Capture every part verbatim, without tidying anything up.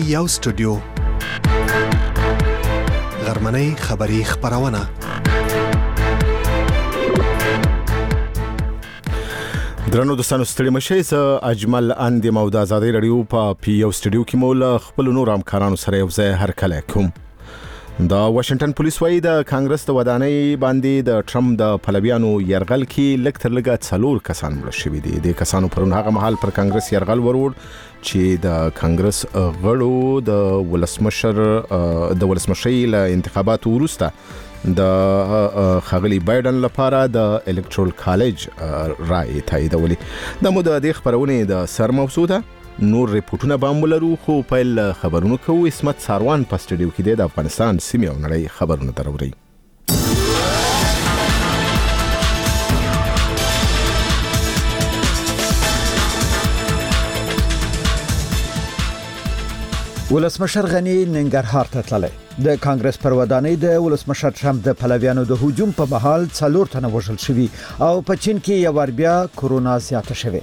یو سټوډیو غرمنۍ خبری خبرونه درنو دوستانو ستړي مشه ز اجمل اند مو د ازادي رادیو په پی یو سټوډیو کې مول خپل نور همکارانو سره یو ځای هر کله کوم د واشنگټن پولیس وایي د کانګرس د ودانۍ باندې د ټرمپ د پلویانو يرغل کې لږ تر لږه څلور کسان مړ شوي دي. د کسانو پرون هغه مهال پر کانګرس يرغل ورور چې د کانګرس غړو د ولسمشر د ولسمشي له انتخاباتو وروسته د خغلی بایدن لپاره د الکترال کالج رائے تاییدولې. د مو د خبرونه د سر موضوع نور ریپورتونه به ولرو خو په خبرونو کوو. اسمت ساروان په سټډیو کې د افغانستان سیمه او نړۍ خبرونه دروري. ولسمشر غنی ننګرهار ته تللی. د کانګرس پر ودانۍ د ولسمشر ټرمپ د پلویانو د هجوم په محل څلور تنه وژل شوي او په چین کې یو ور بیا کورونا زیاته شوه.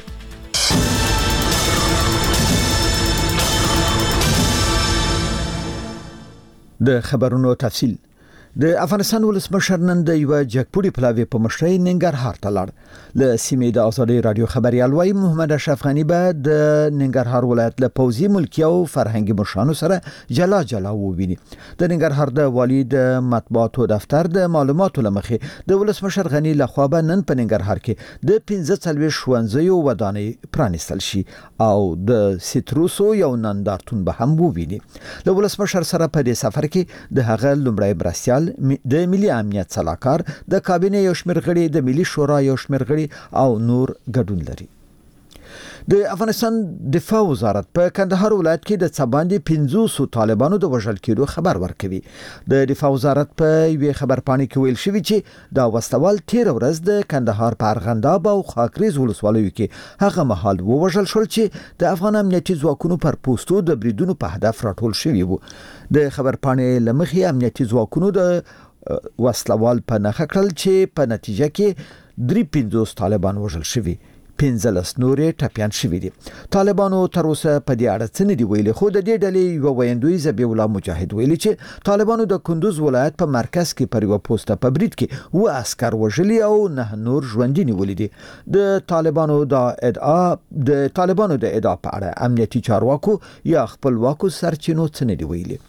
د خبرونو تفصیل. د افغانستان ولسمشر نن د یو جګپوړي پلاوی په مشرۍ ننګرهار ته لاړ. له سیمې د ازادي رادیو خبريال وای محمد اشرف غنی به د ننګرهار ولایت له پوزي ملکی او فرهنګي مشرانو سره جلا جلا وویني. د ننګرهار د والي د مطبوعاتو دفتر د معلوماتو لمخې د ولسمشر غنی له خوا به نن په ننګرهار کې د پنځه څلوېښت ښوونځیو ودانۍ پرانیستل شي او د سیتروسو یو نندارتون به هم وویني. د ولسمشر سره په دې سفر کې د هغه لومړی مرستيال د ملي امنیت صلاحکار د کابینې یو شمېر غړي د ملي شورا یو شمېر غړي او نور ګډون لري. د افغانستان دفاع وزارت په کندهار ولایت کې د څباندې پنځوس طالبانو د وژل کېدو خبر ورکوي. د دفاع وزارت په یو خبرپاڼه کې ویل شوی چې دا وستوال تیر ورځ د کندهار په ارغنداب او خاکریز ولسوالیو کې هغه مهال وژل شول چې د افغان امنیتي ځواکونو پر پوسټو د بریدونو په هدف راټول شوی وو. د خبرپاڼې لمخې امنیتي ځواکونو د وستوال په نخښه کړل چې په نتیجه کې درې پنځوس طالبان وژل شوي، پنځلس نورې ټپيان شوي دي. طالبانو تر اوسه په دې اړه څه نه دی ویلي، خو د دې ډلې یو ویندوی ذبیح الله مجاهد ویلي چې طالبانو د کندوز ولایت په مرکز کې پر یو پوسټه په برید کې و عسكر وژلي او نه نور ژوندي نیولي دي. د طالبانو د ادعا د طالبانو د ادعا په اړه امنیتي چارواکو یا خپلواکو سرچینو څه نه دی ویلي.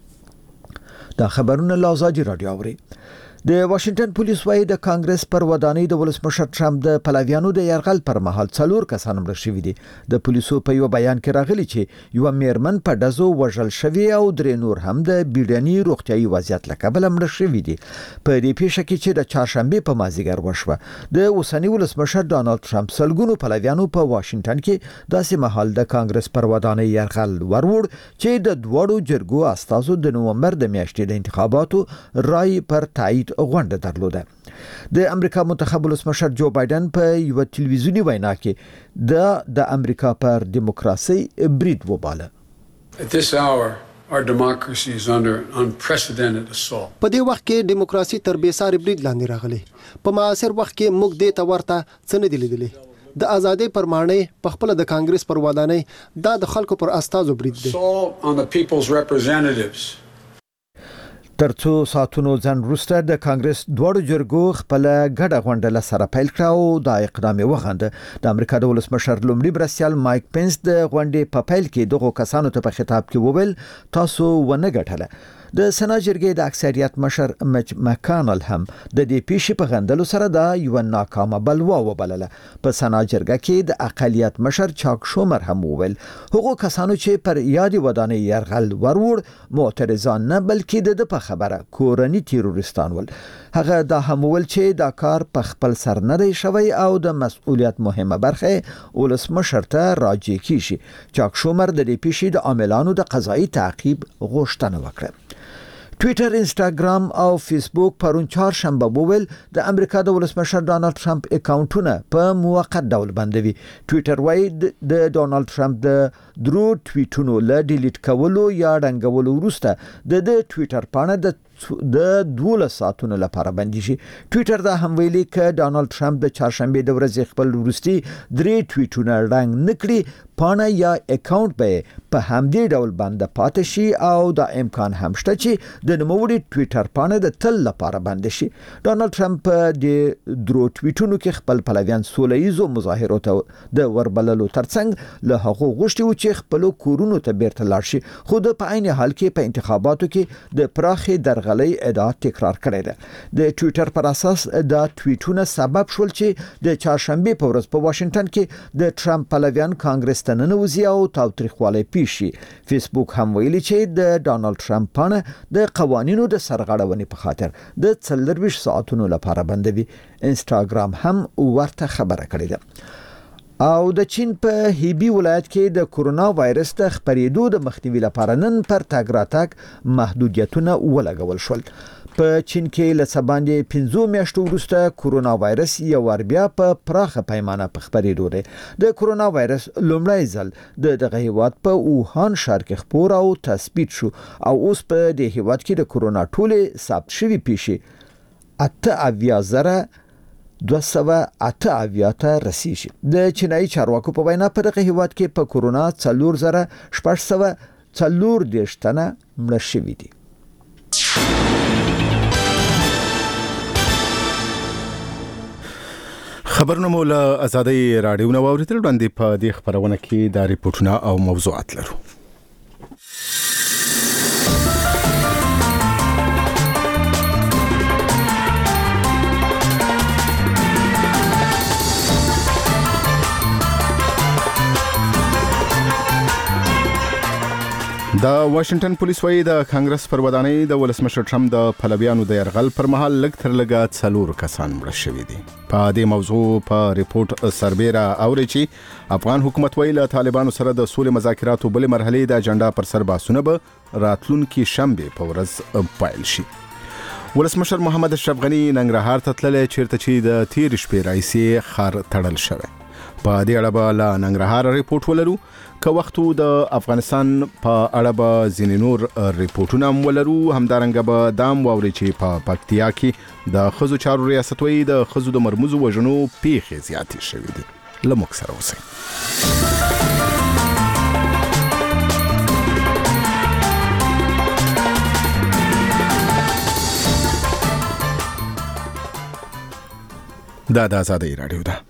دا خبرونه له ازادي رادیو اوري. د واشنگټن پولیس وایي د کانګرس پر ودانۍ د ولسمشر ټرمپ د پلویانو د يرغل پر مهال څلور کسان مړ شوي دي. د پولیسو په یو بیان کې راغلي چې یو میرمن په دزو وژل شوی او درې نور هم د بیړني روغتيایي وضعیت له کبله مړ شوي دي. په دې پیښه کې چې د چهارشنبه په مازیګر وشوه د اوسنی ولسمشر ډانلډ ټرمپ سلګونو پلویانو په واشنگټن کې داسې مهال د کانګرس پر ودانۍ يرغل ورور چې د دوړو جرګو استازو د نومبر د میاشتې د انتخاباتو رای پر تایید غونډه درلوده. د امریکا منتخب ولسمشر جو بایدن په یو ټلویزیونی وینا کې د د امریکا پر دیموکراسي برید وباله. At this hour our democracy is under unprecedented assault. په دې وخت کې دیموکراسي تر بې ساري برید لاندې راغلي. په معاصر وخت کې موږ دې ته ورته څه نه دي لیدلي. د ازادۍ پر مانۍ په خپل د کانګرس پر ودانۍ دا د خلکو پر استازو برید دی. Assault on the people's representatives. ترڅو ساتونو ځن وروسته د کانګرس دوړو جرګو خپل ګډه غونډه له سره پیل کړه او دا اقدام وغنده. د امریکا د ولسمشر لومړي مرستيال مایک پنس د غونډې په پیل کې دغه کسانو ته په خطاب کې وویل تاسو ونه ګټله. د سنا جرګې د اکثریت مشر مچ مکانل هم د دې پیښې په غندلو سره دا یو ناکامه بلوا وبلله. په سنا جرګه کې د اقلیت مشر چاک شومر هم وویل هغه کسانو چې پر یادي ودانۍ يرغل ورور معترضان نه بلکې د په خبره کورنی تیروریستان ول. هغه دا هم ویل چې دا کار په خپل سر نه دی شوی او د مسؤلیت مهمه برخه ولسمشر ته راجع کیږي. چاک شومر د دې پیښې د عاملانو د قضایي تعقیب غوښتنه وکړه. ټویټر، انسټاګرام او فیسبوک پرون چهارشنبه وویل د امریکا د ولسمشر ډانلډ ټرمپ اکاونټونه په موقت ډول بندوي. ټویټر وايي د ډانلډ ټرمپ د درو ټویټونو له ډیلیټ کولو یا ډنګولو وروسته د د ټویټر پاڼه د د دولس ساعتونو لپاره بندي شي. ټویټر دا هم ویلي ک ډانلډ ټرمپ د چهارشنبه د ورځې خپل وروستي درې ټویټونه رنګ نکړي پانه یا اکاونټ به په همدې ډول بند پاتې شي او دا امکان هم شته چې د نوموړي ټویټر پانه د تل لپاره بند شي. ډانلډ ټرمپ د درو ټویټونو کې خپل پلویان سوله ییزو مظاهرو ته د وربللو ترڅنګ له هغو غوښتي و چې خپل کورونو ته بیرته لاړ شي، خو د په عین حال کې په انتخاباتو کې د پراخې درغلۍ ادعا تکرار کړې ده. د ټویټر پر اساس دا ټویټونه سبب شول چې د چهارشنبه په ورځ په واشنگټن کې د ټرمپ پلویان کانګرس ته ننوځي او تاوتریخوالی پیښ شي. فیسبوک هم ویلي چې د ډانلډ ټرمپ پانه د قوانینو د سرغړونې په خاطر د څلورویشت ساعتونو لپاره بندوي. انسټاګرام هم ورته خبره کړې ده. او د چین په هیبی ولایت کې د کورونا وایرس د خپرېدو د مخنیوي لپاره نن پر تګ راتګ محدودیتونه ولګول شول. په چین کې له سباندې پنځو میاشتو وروسته کورونا وایرس یو ور بیا په پراخه پیمانه په خپرېدو دی. د کورونا وایرس لومړی ځل د دغه هیواد په اوهان ښار کې خپور او تثبیت شو او اوس په دې هیواد کې د کورونا ټولې ثبت شوي پیښې اته اویا زره دوه سوه اته اویا ته رسیږي. د چینایي چارواکو په وینا په دغه هیواد کې په کورونا څلور زره شپږ سوه څلور دېرش تنه مړه شوي دي. خبرونه مو له آزادۍ راډیو نه واوریدل. وړاندې په دې خبرونه کې دا ریپورتونه او موضوعات لرو. د واشنگټن پولیس وایي د کانګرس پر ودانۍ د ولسمشر ټرمپ د پلویانو د يرغل پر مهال لږ تر لږه څلور کسان مړه شوي دي. په دې موضوع په ریپورت سربېره اوري چې افغان حکومت وایي له طالبانو سره د سولې مذاکراتو بل مرحلې د اجنډا پر سر بحثونه به راتلونکي شنبه په ورځ پیل شي. ولسمشر محمد اشرف غنی ننګرهار ته تللی چیرته چې د تیر شپې راځي خار تړل شوی. په دې اړه به له ننګرهار ریپورت ولرو. که وختو د افغانستان په اړه به ځینې نور ریپورتونه هم ولرو. همدارنګه به دام واوري چې په پکتیا کې د ښځو چارو ریاست وایي د ښځو د مرموزو وژنو پیښې زیاتې شوې دي. له موږ سره اوسئ. دا د آزادۍ راډیو ده.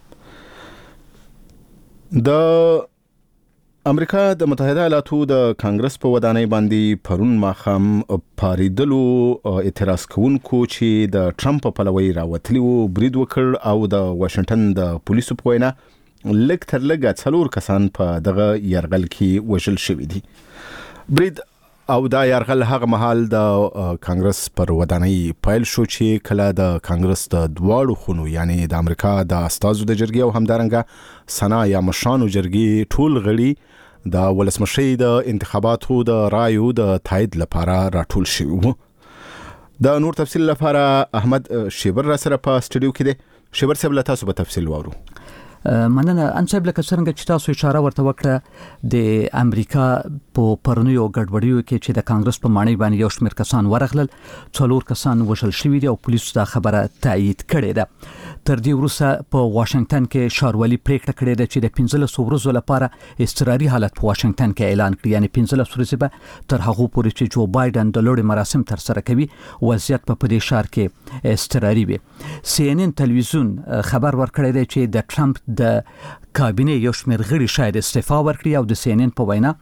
د امریکا د متحده ایالاتو د کانګرس په ودانۍ باندې پرون ماښام پاریدلو اعتراض کوونکو چې د ټرمپ په پلوي راوتلي وو برید وکړ او د واشنگټن د پولیسو په وینا لږ تر لږه څلور کسان په دغه یرغل کې وژل شوي دي. برید او دا یرغل هغه مهال د کانګرس پر ودانۍ پیل شو چې کله د کانګرس د دواړو خونو یعنی د امریکا د استازو د جرګې او همدارنګه سنا یا مشرانو جرګې ټول غړي د ولسمشرۍ د انتخاباتو د رایو د تایید لپاره راټول شوي وو. د نور تفصیل لپاره احمد شیبر را سره په سټوډیو کې دی. شیبر صاحب له تاسو به تفصیل واورو. مننه. انصاحب لکه څنګه چې تاسو اشاره ورته وکړه د امریکا په پرونیو ګډوډیو کې چې د کانګرس په معنی باندې یو شمېر کسان ورغلل، څلور کسان وژل شوي دي او پولیسو دا خبره تایید کړې ده. تر دې وروسته په واشنگټن کې ښاروالي پریکړه کړې ده چې د پنځلس ورځو لپاره اضطراري حالت په واشنگټن کې اعلان کړي، یعنی پنځلس ورځې به تر هغو پورې چې جو بایدن د لوړې مراسم تر سره کوي وضعیت په دې ښار کې اضطراري وي. سی ان ان تلویزیون خبر ورکړی دی چې د ټرمپ د کابینه یو شمېر غړي شاید استعفا ورکړي او د سی ان ان په وینا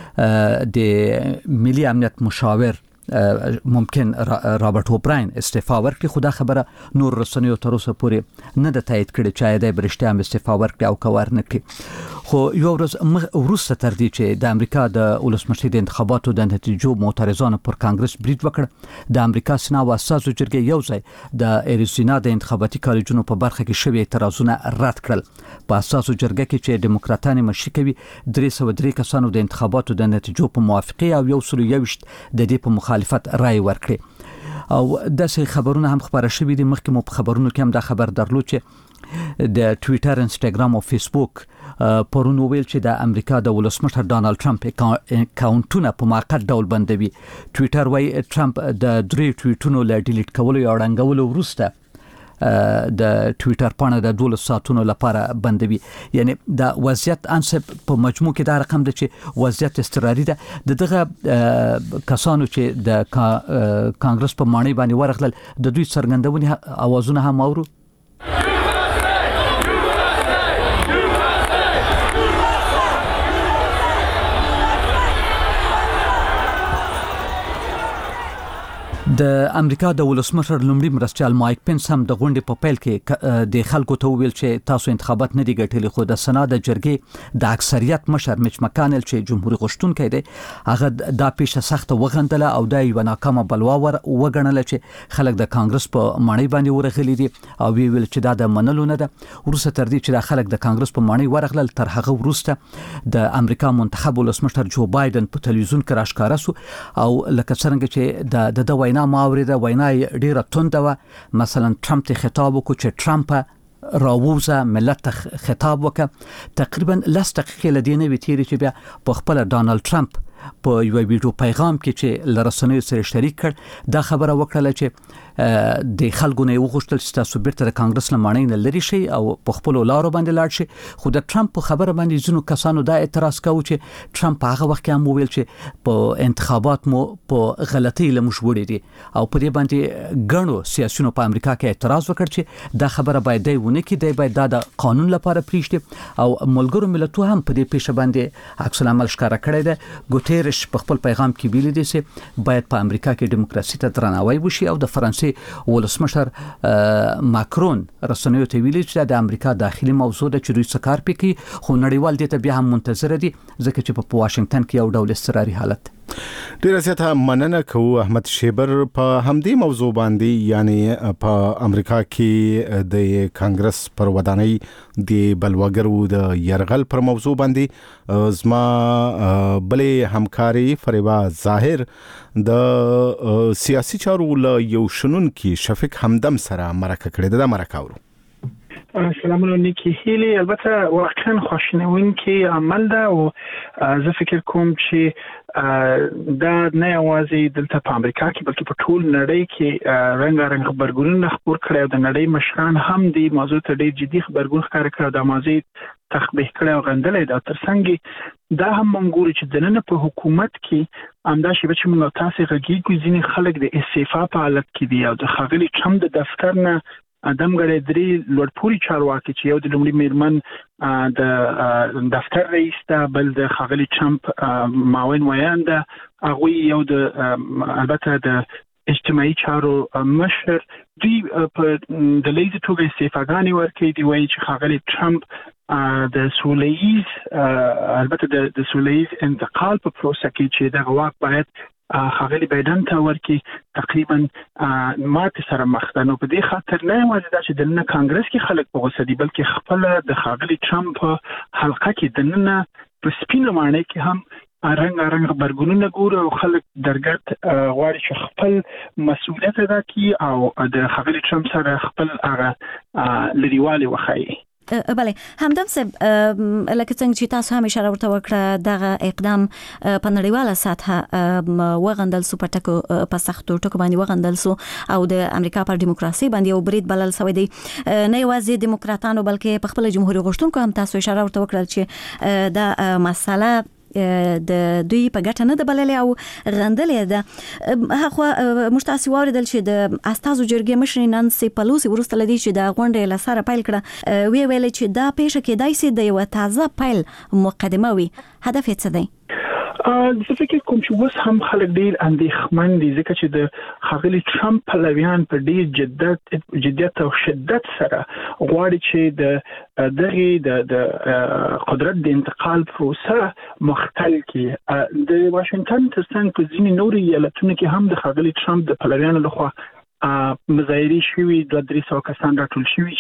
د ملي امنیت مشاور ممکن رابرټ اوبراین استعفا ورکړي، خو دا خبره نور رسنیو تر اوسه پورې نه ده تایید کړې چې آیا د برشتیا هم استعفا ورکړي او که ور نه کړي. خو یو ورځ وروسته تر دې چې د امریکا د ولسمشرۍ د انتخاباتو د نتیجو معترضانو پر کانګرس برید وکړ، د امریکا سنا او استازو جرګې یو ځای د اریزونا د انتخاباتي کالجونو په برخه کې شوي اعتراضونه رد کړل. په استازو جرګه کې چې ډیموکراتان مشري کوي درې سوه درې کسانو د انتخاباتو د نتیجو په موافقه او یو سل یوویشت د دې په مخالفت رای ورکړي. او داسې خبرونه هم خبره شوي دي. مخکې مو په خبرونو کې هم دا خبر درلود چې د ټویټر، انسټاګرام او فیسبوک پرون ویل چې د امریکا د ولسمشر ډانلډ ټرمپ اکاونټونه په موقت ډول بندوي. ټویټر وايي ټرمپ د درې ټویټونو له ډیلیټ کولو یا وړاندولو وروسته د ټویټر پاڼه د دولس ساعتونو لپاره بندوي. یعنی د وضعیت انسب په مجموع کې دا رقم دی چې وضعیت استقراري ده. د دغه کسانو چې د کانګرس په ماڼۍ باندې ورغلل د دوی څرګندونې اوازونه هم اورو. د امریکا د ولسمشر لومړي مرستیال مایک پنس هم د غونډې په پیل کې د خلکو ته ویل چې تاسو انتخابات نه دي ګټلي، خو د سنا د جرګې د اکثریت مشر میچ مکانل چې جمهوریت غوښتونکی دی هغه دا پیښه سخت وغندله او دا یو ناکامه بلوا وګڼله چې خلک د کانګرس په ماڼۍ باندې ورغلي دي او ویل چې دا د منلو نه ده. وروسته تر دې چې د خلک د کانګرس په ماڼۍ ورغلل تر هغه وروسته د امریکا منتخب ولسمشر جو بایدن په تلویزیون کې راښکاره سو او لکه څنګه چې د د وینا ما اورېده وینا ډیره تونده وه. مثلا ټرمپ ته خطاب وکړو چې ټرمپ راووزه ملت ته خطاب وکړه. تقریبا لس دقیقې له دې نه وې تېرې چې بیا په خپله ډانلډ ټرمپ په یو ویډیو پیغام کې چې له رسنیو سره شریک کړ دا خبره وکړله چې د خلکو نه وغوښتل چې تاسو بیرته د کانګرس له ماڼۍ نه لرې شئ او په خپلو لارو باندې لاړ شئ. خو د ټرمپ په خبره باندې ځینو کسانو دا اعتراض کوي چې ټرمپ په هغه وخت کې هم وویل چې په انتخابات مو په غلطۍ له موږ وړي دي او په دې باندې ګڼو سیاسیونو په امریکا کې اعتراض وکړ چې دا خبره باید دی ونه کړي، دی باید دا د قانون لپاره پریږدي او ملګرو ملتونو هم په دې پیښه باندې عکس العمل ښکاره کړی دی. ګوتیرش په خپل پیغام کې ویلي دي چې باید په امریکا کې دیموکراسي ته درناوی وشي او د فرانسې ولسمشر ماکرون رسنیو ته ویلي چې د امریکا داخلي موضوع ده چې دوی څه کار پکې، خو نړیوال دې ته بیا هم منتظر دي ځکه چې په واشنگټن کې یو ډول اضطراري حالت. ډیره زیاته مننه کوو احمد شیبر په همدې موضوع باندې، یعنی په امریکا کې د کانګرس پر ودانۍ د بلوګرو د يرغل پر موضوع باندې زما بلې همکاري فریبا ظاهر د سیاسي چارو له یو شنونکي شفیق همدم سره مرکه کړې ده. مرکه اورو. سلام علیکم هیلی. البته واقعا خوشنوونکی عمل ده او زه فکر کوم چې دا نه یوازې دلته په امریکا کې بلکې په ټول نړۍ کې رنګارنګ خبرګونونه خپور کړي او د نړۍ مشران هم د موضوع ته ډېر جدي خبرګون ښکاره کړی او د موضوع تخبیه کړی او غندلی ده. تر څنګ دا هم موږ ګورو چې دننه په حکومت کې همدا شیبه چې موږ تاسې غږیږو ځینې خلک د استعفا په حالت کې دي او د ښاغلي ټرمپ د دفتر نه ادم غړي درې لوړپوړي چارواکي چې یو د لومړي میرمن د دفتر رئیس ته، بل د ښاغلي ټرمپ معاون ویان ده، هغوی یو د البته د اجتماعي چارو مشر، دوی په ډلهییزه توګه استعفاګانې ورکوي. دوی وایي چې ښاغلي ټرمپ د سوله ییز البته د سوله ییز انتقال په پروسه کې چې دغه واک باید ښاغلي بایدن ته ورکړي تقریبا ماتې سره مخ ده. نو په دې خاطر نه یوازې دا چې دننه کانګرس کې خلک په غوسه دي بلکې خپله د ښاغلي ټرمپ په حلقه کې دننه په سپینه ماڼۍ کې هم رنګارنګ خبرګونونه ګورو او خلک درګرد غواړي چې خپل مسؤلیت ادا کړي او د ښاغلي ټرمپ سره خپل هغه لرېوالی وښایي. بله همدم صاحب لکه څنګه چې تاسو هم اشاره ورته وکړه دغه اقدام په نړیواله سطحه وغندل سو، په ټکو په سختو ټکو باندې وغندل سو او د امریکا پر دیموکراسي باندې یو برید بلل شوی دی. نه یوازې دیموکراتانو بلکې په خپل جمهوریت غوښتونکو هم تاسو اشاره ورته وکړه چې دا مسله د دوی په ګټه نه ده بللې او غندلې ده. هغه مشتاسي واردل چې د استازو جرګې مشر نانسي پلوسی ورسته لدی چې د غونډې لسره پیل کړه وی ویل چې دا پیښه کېدای شي د یو تازه پیل مقدمه وي. هدف یې څه دی؟ زه فکر کوم چې اوس هم خلک ډېر اندېښمن دي ځکه چې د ښاغلي ټرمپ پلویان په ډېر جدت جدیت او شدت سره غواړي چې د دغه د قدرت د انتقال پروسه مختل کړي. د واشنگټن تر څنګ په ځینې نورو ایالتونو کې هم د ښاغلي ټرمپ د پلویانو لخوا مظاهرې شوي، دوه درې سوه کسان راټول شوي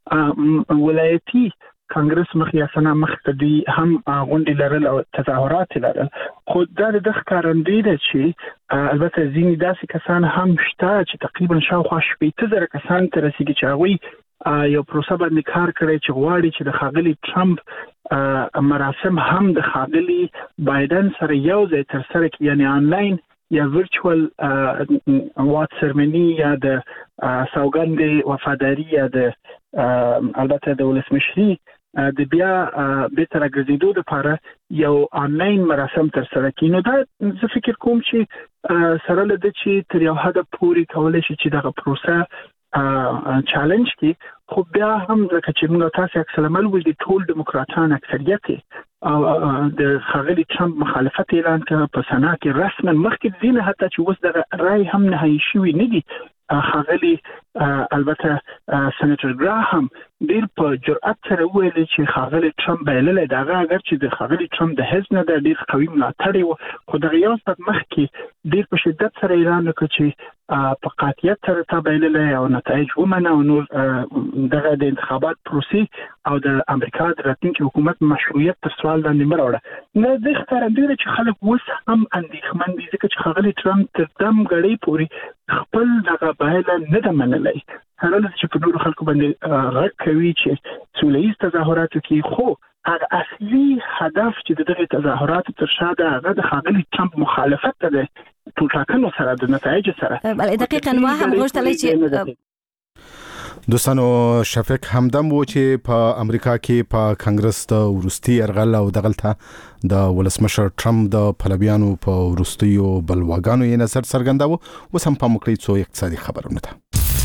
چې ولایتي کانګرس مخیاسنه مخته دی هم غونډې لرل او تظاهرات لرل. خو دا د ښکارندوی ده چې البته ځینې داسې کسان هم شته چې تقریبا شاوخوا شپېته زره کسان ته رسیږي چې هغوی یو پروسه باندې کار کړی چې غواړي چې د ښاغلي ټرمپ مراسم هم د خاغلی بایدن سره یو ځای تر سره کی، یعنی آنلاین یا ورچوال وات سرمنی یا د سوګند وفاداری یا د البته د ولسمشری د بیا به تر غزیدو لپاره یو آنلاین مراسم تر سره کی. نو دا زه فکر کوم چې سره لده چې تر یو حد پورې کولای شي چې دغه پروسه چالنج کی، خو بیا هم ځکه چې موږ تاسو اکثر عمل ول دي ټول دیموکراتان اکثریت او د خاغلی ټرمپ مخالفت اعلان کړ په سنا کې رسما مخکې دینه حتی چې اوس د رای هم نه شوی نه دي. خاغلی البته سېنیټر ګراهام ډیر په جرأت سره ویل چې خاغلی ټرمپ بایلل دغه اگر چې د خاغلی ټرمپ د حزب نه د ډیر قوي ملاتړ و، خو دغه یو څه مخکې ډیر په شدت سره اعلان وکړ چې په قاطعیت سره تبایلل او نتایج ومنه او نور دغه د انتخابات پروسې او د امریکا د راتلونکي حکومت مشروعیت تر سوال لاندې مروړه. نه د ښکارندوی چې خلک اوس هم اندېښمن دي ځکه چې خاغلی ټرمپ تر دم غړي پورې خپل دغه بایله نه ده منلی، هر څه چې په نورو خلکو باندې غږ کوي چې سوله ییز تظاهرات وکړي، خو هغه اصلي هدف چې دغه تظاهرات تر شا ده هغه د خاغلی ټرمپ مخالفت ده په ټاکنو سره د نتایج سره. بله دقیقاً ما هم غوښتل چې دوستانو شفیق همدم و چې په امریکا کې په کانګرس د ورستي ارغل او دغلته د ولسمشر ټرمپ د پلویانو په ورستیو بلواګانو یې نظر څرګنداوه. اوس هم په مکړی څو اقتصادي خبرونه ده.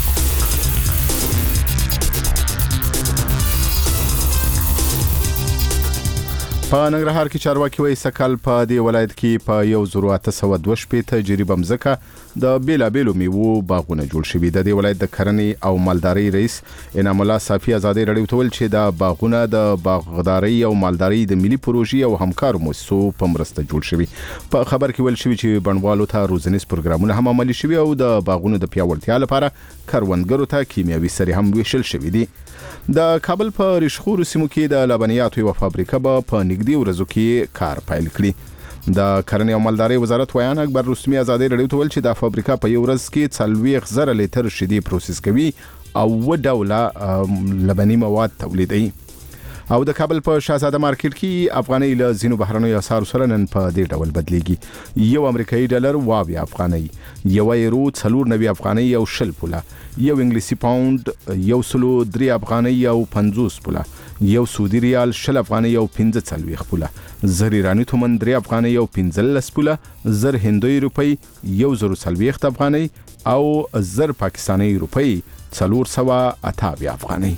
په ننګرهار کې چارواکي وایي سکل په دې ولایت کې په یو زرو اته سوه دوه شپېته جریبه مځکه د بیلابیلو میوو باغونه جوړ شوي. د دې ولایت د کرنې او مالدارۍ رئیس انعام الله صافي ازادي رادیو ته ویل چې دا باغونه د باغدارۍ او مالدارۍ د ملي پروژې او همکارو مؤسسو په مرسته جوړ شوي. په خبر کې ویل شوی چې بڼوالو ته روزنیز پروګرامونه هم عملي شوي او د باغونو د پیاوړتیا لپاره کروندګرو ته کیمیاوي سرې هم ویشل شوي دي. د کابل په ریشخورو سیمو کې د لبنیاتو یو فابریکه به په نږدې ورځو کې کار پیل کړي. د کرنې او مالدارۍ وزارت ویان اکبر رستمي ازادي رادیو ته ویل چې د فابریکه په یو ورځ کې څلوېښت زره لیټر شیدې پروسس کوي او و ډوله لبني مواد تولیدوي. او د کابل په شاهزاده مارکیټ کې افغاني له زینو بهرنیو اسعارو سره نن په دې ډول بدلیږي. یو امریکایي ډالر واوی افغاني، یو یورو څلور نوي افغاني او شل پوله، یو انګلیسي پاوند یو سلو درې افغاني او پنځوس پوله، یو سعودي ریال شل افغاني او پنځه څلوېښت پوله، زر ایراني تومن درې افغاني او پنځلس پوله، زر هندوي روپۍ یو زر څلوېښت افغاني او زر پاکستاني روپۍ څلور سوه اته اویا افغاني.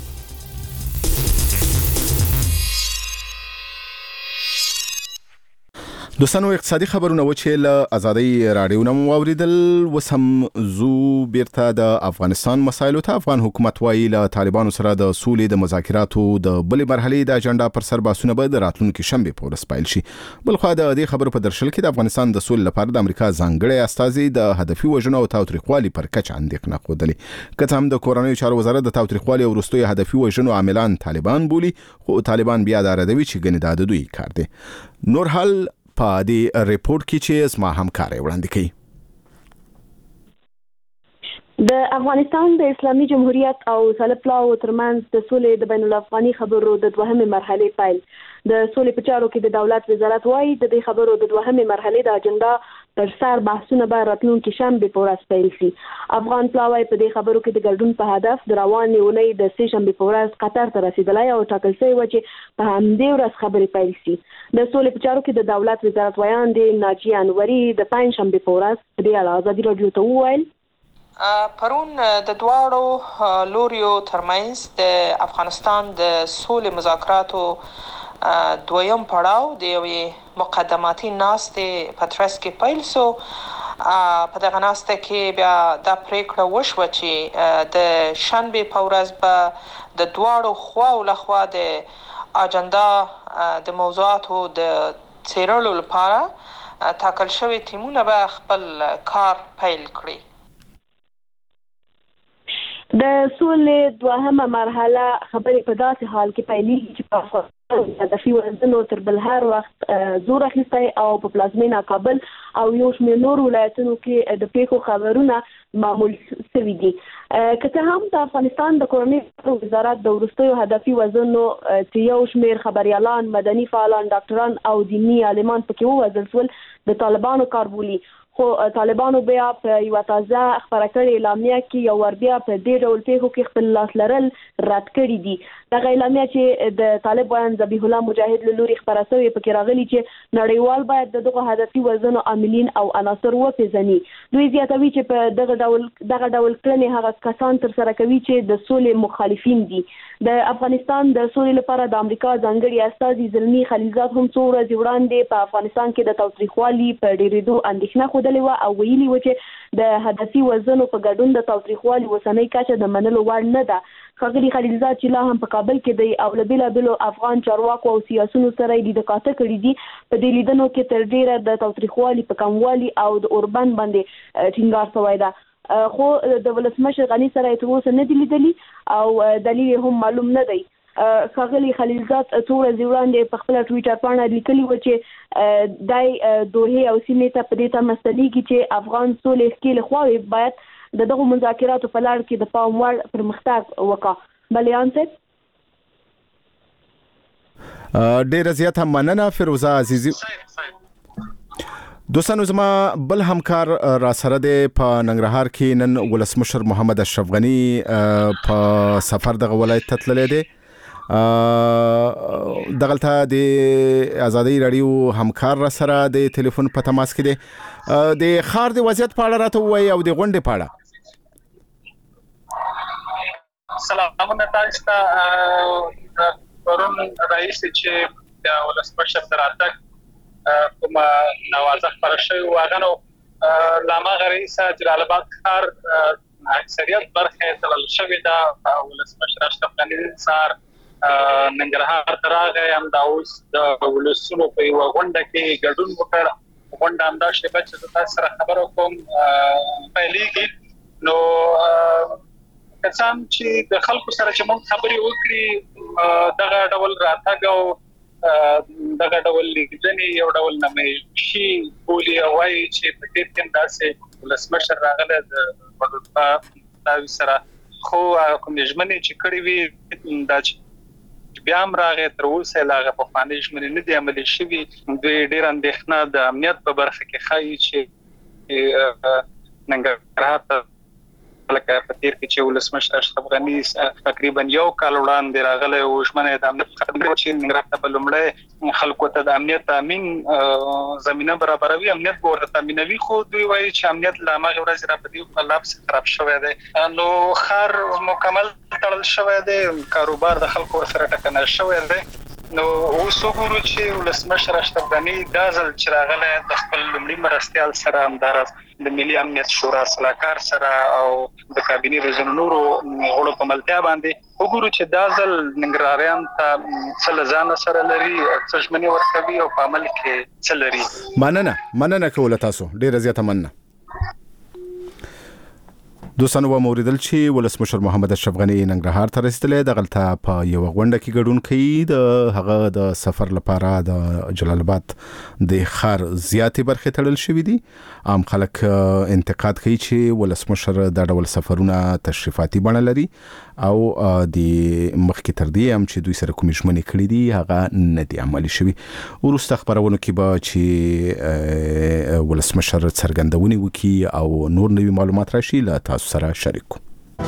دوستانو اقتصادي خبرونه و چې له ازادي رادیو نوم واوریدل. وسم زو بیرته د افغانستان مسایلو ته. افغان حکومت وايي له طالبانو سره د سولې د مذاکراتو د بلې مرحلې د اجنډا پر سر باسونه به د راتلونکي شنبه په ورځ پیل شي. بلخو د دې خبرو په درشل کې د افغانستان د سولې لپاره د امریکا ځانګړي استازي د هدفي وژنو او تاوتریخوالي پر کچ اندېښنه خوده. کته هم د کورنیو چارو وزارت د تاوتریخوالي او وروستي هدفي وژنو عاملان طالبان بولي، خو طالبان بیا د ردوي چې ګنې د دوی کار دی. نور حال په دې ریپورت کې چې اسما همکاري وړاندې کړي. د افغانستان د اسلامي جمهوریت او سلفلاو ترمنځ د سولې د بین الافغاني خبرو د دوهمې مرحلې پیل. د سولې په چارو کې د دولت وزارت وايي د دې خبرو د دوهمې مرحلې د اجنډا پر سر بحثونه به راتلونکي شنبه په ورځ پیل شي. افغان پلاوی په دې خبرو کې د ګډون په هدف د روانې اونۍ د سې شنبه په ورځ قطر ته رسیدلی او ټاکل شوی و چې په همدې ورځ خبرې پیل شي. د سولې په چارو کې د دولت وزارت ویان د ناجیه انوري د پنځ شنبه په ورځ په دې اړه ازادي رادیو ته وویل پرون د دواړو لوریو ترمنځ د افغانستان د سولې مذاکراتو دویم پړاو د یوې مقدماتي ناستې په ترڅ کې پیل شو. په دغه ناسته کې بیا دا پریکړه وشوه چې د شنبه په ورځ به د دواړو خواو لخوا د اجنډا د موضوعاتو د څیړلو لپاره ټاکل شوي ټیمونه به خپل کار پیل کړي. د سولې دوهمه مرحله خبرې په داسې حال کې پیلېږي چې په هدفي وزنو تر بل هر وخت زور اخیستی او په پلازمینه کابل او یو شمېر نور ولایتونو کې د پیښو خبرونه معمول شوي دي. که هم د افغانستان د کورنۍ وزارت د وروستیو هدفي وزنو چې یو شمېر خبريالان، مدني فعالان، ډاکټران او دینی عالمان پکې ووژل شول د طالبانو کار بولي، خو طالبانو بیا په یو تازه خبره کړې اعلامیه کې یو ور بیا په دې ډول پیښو کې خپل لاس لرل رد کړی دي. دا اعلامیه چې د طالب بیان ذبیح الله مجاهد له لوري خبره شوې پکې راغلي چې نړیوال باید دغه هدفي وزنو عاملین او عناصر وپېژني. دوی زیاتوي چې په دغه ډول دغه ډول کړنې هغه کسان تر سره کوي چې د سولې مخالفین دي. د افغانستان د سولې لپاره د امریکا ځانګړي استازي زلمی خلیلزاد هم څو ورځې وړاندې په افغانستان کې د تاوتریخوالي په ډېرېدو اندېښنه ښودلې وه او ویلي وه چې د هدفي وزنو په ګډون د تاوتریخوالي اوسنۍ کچه د منلو وړ نه ده. ښاغلي خلیلزاد چې لا هم په کابل کې دی او له بېلابېلو افغان چارواکو او سیاسونو سره یې لیده کاته کړي دي، په دې لیدنو کې تر ډېره د تاوتریخوالي په کموالي او د اوربند باندې ټینګار شوی ده. خو د ولسمشر غني سره یې تر اوسه نه دي لیدلي او دلیل هم معلوم نه دی. ښاغلي خلیلزاد څو ورځې وړاندې په خپله ټویټر پاڼه لیکلي وه چې دی دوحې او سیمې ته په دې تمه ستنېږي چې افغان سولې ښکېلې خواوې باید د دغو مذاکراتو په لړ کې د پام وړ پرمختګ وکړه. بلیان صاحب ډېره زیاته مننه فیروزه عزیزي. دوستانو زما بل همکار را سره دی په ننګرهار کې نن ولسمشر محمد اشرف غني په سفر دغه ولایت ته تللی دی. دغلته د آزادۍ راډیو همکار را سره د ټلیفون په تماس کې دی. د ښار د وضعیت په اړه راته ووایي او د غونډې په اړه. سلامونه تاسو ته. پرون رئیس چې د ولسمشر تر راتګ کومه نوازه خبره شوې وه هغه نو له هماغه رئیسه جلال آباد ښار اکثریت برخې تړل شوې ده. ولسمشر اشرف غني سهار ننګرهار ته راغی، همدا اوس د ولسونو په یوه غونډه کې ګډون وکړ. غونډه همدا شیبه چې زه تاسو سره خبره کوم پیلېږي. نو کسان چې د خلکو سره چې موږ خبرې وکړي دغه ډول راتګ او دغه ډول لیدنې یو ډول نمایشي بولي او وایي چې په دې کې داسې ولسمشر راغلی د وډوپا سره، خو کوم ژمنې چې کړې وي دا چې بیا هم راغی تر اوسه لا هغه پخوانۍ ژمنې نه دي عملي شوي. دوی ډېره اندېښنه د امنیت په برخه کې ښایي چې ننګرهار ته لکه په تیر کې چې ولسمشر اشرف غني تقریبا یو کال وړاندې راغلی او ژمنه د امنیت خدمات چې ننګرهار ته په لومړی خلکو ته د امنیت تامین زمینه برابروي، امنیت به ورته تامینوي، خو دوی وایي چې امنیت له هماغې ورځې را په دې په لابس خراب شوی دی. نو ښار مکمل تړل شوی دی، کاروبار د خلکو ورسره ټکنی شوی دی. نو اوس وګورو چې ولسمشر اشرف غني دا ځل چې راغلی د خپل لومړي مرستیال سره همداراز د ملي امنیت شورا سلاکار سره او د کابینې د ځینو نورو غړو په ملتیا باندې وګورو چې دا ځل ننګرهاریان ته څه له ځانه سره لري، څه ژمنې ورکوي او په عمل کې څه لري. مننه مننه کوله تاسو، ډېره زیاته مننه. دوستانو و موریدل چې ولسمشر محمد اشرف غني ننګرهار ته رسیدلی، دغلته په یو غونډه کې ګډون کوي. د هغه د سفر لپاره د جلال آباد د ښار زیاتې برخې تړل شوې دي. عام خلک انتقاد کوي چې ولسمشر دا ډول سفرونه تشریفاتي بڼه لري او د مخکې تر دې هم چې دوی سره کومې ژمنې کړې دي هغه نه دي عملي شوي. وروسته خپرونو کې به چې ولسمشر څرګندونې وکړي او نور نوي معلومات راشي له تاسو سره شریک کوو.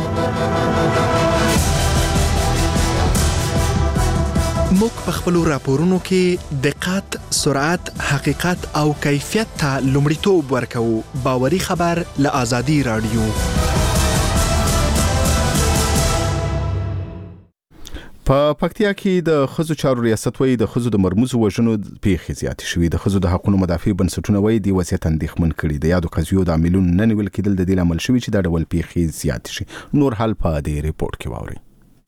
موږ په خپلو راپورونو کې دقت، سرعت، حقیقت او کیفیت ته لومړیتوب ورکوو. باوري خبر له آزادي راډیو. په پکتیا کې د ښځو چارو ریاست وایي د ښځو د مرموزو وژنو پیښې زیاتې شوي. د ښځو د حقونو مدافع بنسټونه وایي د وضعیت اندېښمن کړي. د یادو قضیو د عاملونو نه نیول کېدل د دې لامل شوي چې دا ډول پیښې زیاتې شي. نور حال په دې ریپورت کې واورئ.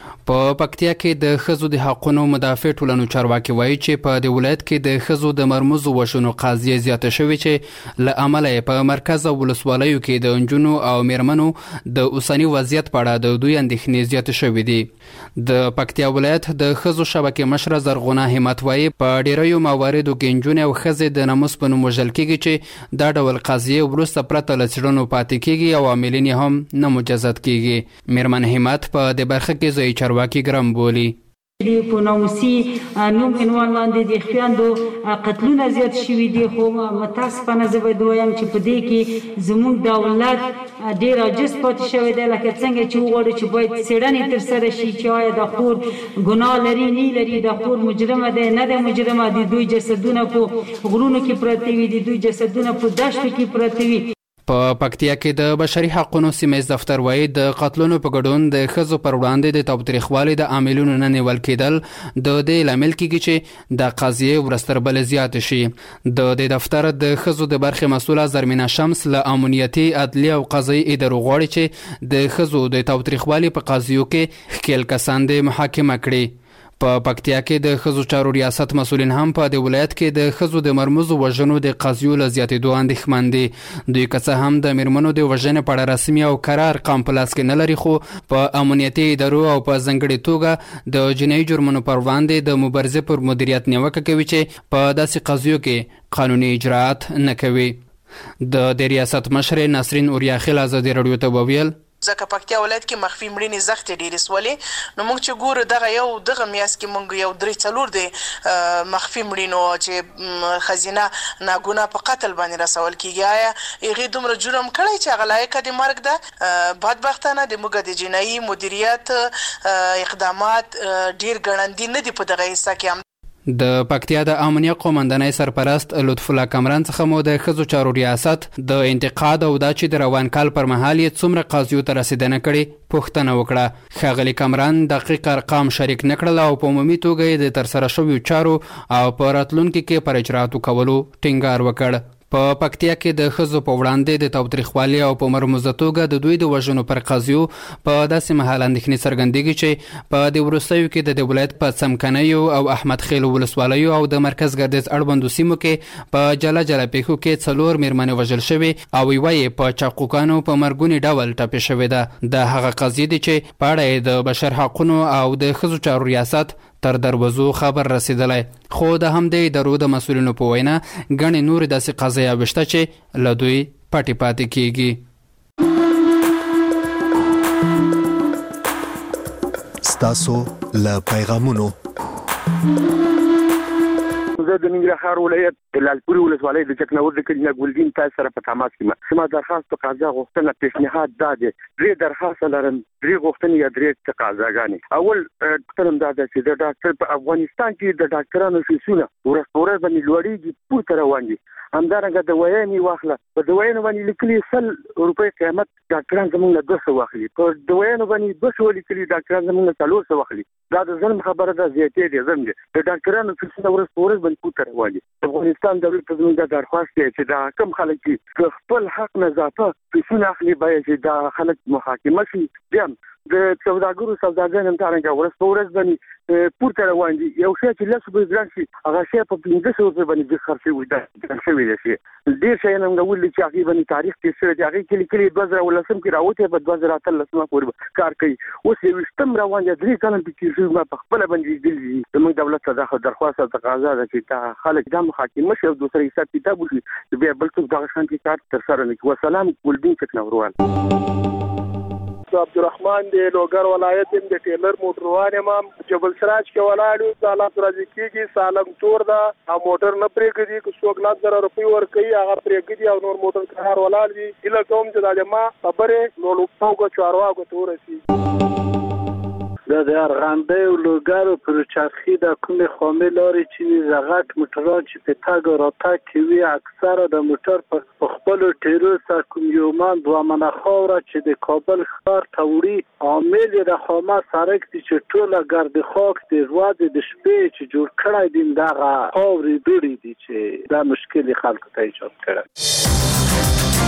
په پکتیا کې د ښځو د حقونو مدافع ټولنو چارواکي وایي چې په دې ولایت کې د ښځو د مرموزو وژنو قضیې زیاته شوې چې له امله یې په مرکز او ولسوالیو کې د نجونو او میرمنو د اوسني وضعیت په اړه د دوی اندېښنې زیاتې شوې دي. د پکتیا ولایت د ښځو شبکې مشره زرغونه همت وایي په ډیریو مواردو کې نجونې او ښځې د ناموس په نوم وژل کېږي چې دا ډول قضیې وروسته پرته له څېړنو پاتې کېږي او عاملین یې هم نه مجازات کېږي. میرمن همت په دې برخه کې ځایي چارواکي ګرم بولي. په ناموسي نوم عنوان لاندې د خویندو قتلونه زیات شوي دي، خو متاسفانه زه باید ووایم چې په دې کې زموږ دولت ډېر عاجز پاتې شوی دی. لکه څنګه چې وغواړو چې باید څېړنې ترسره شي چې آیا دا خور ګناه لري نه لري، دا خور مجرمه دی نه دی مجرمه، د دوی جسدونه په غرونو کې پراته وي، د دوی جسدونه په دښتو کې پراته وي. په پکتیا کې د بشري حقوقو سیمه دفتر وایي د قتلونو په ګډون د ښځو پر وړاندې د تاوتریخوالي د عاملونو نه نیول کېدل د دې لامل کېږي چې د قضیې ورستر بل زیات شي. د دې دفتر د ښځو د برخې مسؤله زرمینه شمس له امنیتي عدلي او قضایي ادارو غواړي چې د ښځو د تاوتریخوالي په قضیو کې ښکیل کسان د محاکمه کړي. په پکتیا کې د ښځو چارو ریاست مسؤلین هم په دې ولایت کې د ښځو د مرموزو وژنو د قضیو له زیاتېدو اندېښمن دي. دوی که څه هم د میرمنو د وژنې په اړه رسمي او قرار ارقام په لاس کې نه لري، خو په امنیتي ادارو او په ځانګړې توګه د جنایي جرمونو پر وړاندې د مبارزې پر مدیریت نیوکه کوي چې په داسې قضیو کې قانوني اجراءات نه کوي. د د ریاست مشر نسرین اوریاخیل ازادي راډیو ته وویل ځکه پکتیا ولایت کې مخفي مړینې زښتې ډېرې سولې، نو موږ چې ګورو دغه یو دغه میاشت کې موږ یو درې څلور د مخفي مړینو چې ښځینه ناګناه په قتل باندې رسول کېږي، آیا هغې دومره جرم کړی چې هغه لایقه د مرګ ده؟ بدبختانه د موږ د جنایي مدیریت اقدامات ډېر ګړندي نه دي په دغه حصه کې. د پکتیا د امنیه قومندانۍ سرپرست لطف الله کامران څخه مو د ښځو چارو ریاست د انتقاد او دا چې د روان کال پر مهال یې څومره قاضیو ته رسیدنه کړې پوښتنه وکړه. ښاغلي کامران دقیق ارقام شریک نه کړل او په عمومي توګه یې د ترسره شویو چارو او په راتلونکي کې پر اجراتو کولو ټینګار وکړ. په پکتیا کې د ښځو په وړاندې د تاوتریخوالي او په مرموزه توګه د دوی د وژنو پر قضیو په داسې مهال اندېښنې څرګندېږي چې په دې وروستیو کې د دې ولایت په څمکنیو او احمد خیل ولسوالیو او د مرکز ګردیز اړوندو سیمو کې په جلا جلا پیښو کې څلور میرمنې وژل شوې او یوه یې په چاقوکانو په مرګوني ډول ټپې شوې ده. د هغه قضیې دي چې په اړه یې د بشر حقونو او د ښځو چارو ریاست تر دروازو خبر رسیدلی، خو د همدې ادارو د مسؤلینو په وینا ګڼې نورې داسې قضایاوې شته چې له دوی پټې پاتې کېږي. ستاسو له پیغامونو زه د ننګرهار ولایت د لالپورې ولسوالۍ د چکنور د کلي نه ګلدین تاسو سره په تماس کې یم. زما درخواست په قضا غوښتنه پیشنهاد دا دی، درې درخواست لرم، درې غوښتنې یا درې تقاضاګانې. اول غوښتنه دا ده چې د ډاکټر په افغانستان کې د ډاکټرانو فیسونه ورځ په ورځ باندې لوړېږي، پورته روان دي. همدارنګه د ویانې واخله، په دوايانو باندې لیکلي سل روپۍ قیمت ډاکټران زموږ نه دوه سوه اخلي، په دوايانو باندې دوه سوه لیکلي ډاکټران زموږ نه څلور سوه اخلي. دا د ظلم خبره ده، زیاتې دي ظلم دی. د ډاکټرانو فیسونه ورځ په ورځ باندې پورته روان دي. افغانستان دولت ته زموږ دا درخواست دی چې دا کم خلک چې خپل حق نه اضافه فیسونه اخلي باید چې دا خلک محاکمه شي. بیا د سوداګرو سوداګان هم څنګه ورځ په ورځ باندې پورته روان دي. یو شی چې لس روپۍ ګران شي هغه شی په پنځه سوه روپۍ باندې د خرڅ شوی ده شوی دی. ډېر شیان هم ولې چې هغې باندې تاریخ تېر شوی دی، هغې کې لیکلي دوه زره اوولسم کې راوتی په دوه زره اتلسمه پورې کار کوي. اوس یوویشتم روان دی، درې کاله پکې تېر شوي. ما په خپله باندې لیدلي دي. زموږ دولت ته دا درخواست او تقاضا ده چې دا خلک دا محاکمه شي او دوسره حساب کتاب وشي، بیا بل څوک دغه شانتې کار ترسره نه کړي. وسلام ګلدین چکنوروال. عبدالرحمن دی لوګر ولایت یم، د ټیلر موټروان یم. جبل سراج کې ولاړ یو، سالم راځي کېږي، سالم تور ده او موټر نه پرېږدي. که څوک لس زره روپۍ ورکوي هغه پرېږدي او نور موټر قرار ولاړ دي. هیله کوم چې دا زما خبرې نو لوبتوګو چارواکو ته ورسېږي. دا د ارغندې او لوګر پر چرخي د کومې خامې لارې چې زغټ موټران چې په تګ او راتګ کوي اکثره د موټر په خپلو ټیرو سره کوم یو من دوه منه خاوره چې د کابل ښار ته وړي عامل یې د خامه سړک دی چې ټوله ګرد خاک د ورځې د شپې چې جوړ کړی دي دغه خاورې دوړې دي چې دا مشکل خلکو ته ایجاد کړی.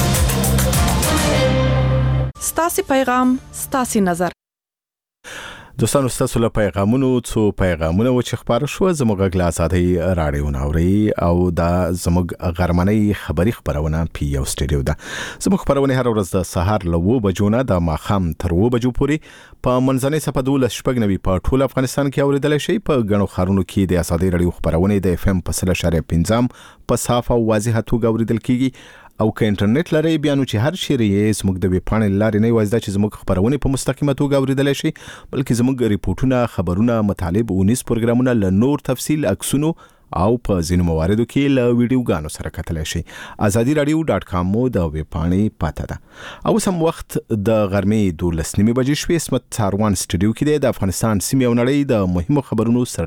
ستاسې پیغام ستاسې نظر. دوستانو ستاسو له پیغامونو څو پیغامونه و چې خبر شو زموږ غږ له آزادۍ راډیو ناوري او دا زموږ غرمنۍ خبری خبرونه پی یو سټډیو ده. زموږ خبرونه هر ورځ د سهار له و بجو نه د ماخام تر و بجو پورې په منځنۍ صفه دولس شپږ نوي په ټول افغانستان کې اوریدل شي. په غنو خارونو کې د آزادۍ راډیو خبرونه د اف ام په سل اشاریه پنځم په صاف او واضح توګه اوریدل کیږي. او که انټرنیټ لري بیا نو چې هر شری یې زموږ د ویب پاڼې لارې نه وایي چې زموږ خبرونه په مستقیمه توګه اوریدل شي، بلکې زموږ ریپورتونه، خبرونه، مطالب او نیس پروګرامونه له نور تفصیل، عکسونو او په ځینو مواردو کې له ویډیوګانو سره کتلی شي. آزادي رادیو ډاټ کام مو د ویب پاڼې پاته ده. او سم وخت د غرمې دولس نیمې بجې شوې. اسمت څاروان سټډیو کې د افغانستان سیمې او نړۍ د مهمو خبرونو سر